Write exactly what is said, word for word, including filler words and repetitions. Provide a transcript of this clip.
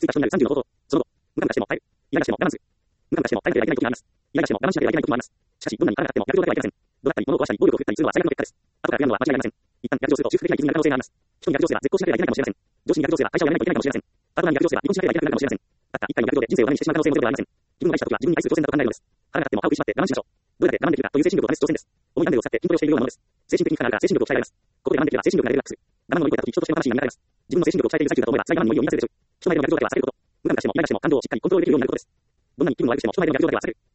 いた人になるさんじゅうの方法。その後、無感化しても耐える。イライラしても我慢する。無感化しても耐えなければいけない時があります。イライラしても我慢しなければいけない時もあります。しかし、どんなに腹があってもやることだけはいけません。怒鳴ったり、物を壊したり、暴力を振ったりするのは最悪の結果です。後から悔やむのは間違いありません。一旦逆上すると修復できない傷になる可能性があります。人に逆上すれば絶交しなければいけないかもしれません。上司に逆上すれば会社を辞めないといけないかもしれません。パートナーに逆上すれば離婚しなければいけなくなるかもしれません。たった一回の逆上で人生を何にしてしまう可能性もゼロではありません。自分を愛した時は自分に愛する挑戦だと考えるのです。腹があっても歯を食いしばって我慢しましょう。どれだけ我慢できるかという精神力を試す挑戦です。重いダンベルを使って筋トレをしているようなものです。精神的に負荷があるから精神力を鍛えられます。ここで我慢できれば精神力がレベルアップする。我慢を乗り越えた時人としての魂が磨かれます。自分の精神力を鍛えている最中だと思えば辛い我慢にも余裕が出るでしょう。人前での逆上だけは避けること。無感化してもイライラしても感情をしっかりコントロールできるようになることです。どんなに気分を悪くしても人前での逆上だけは避ける。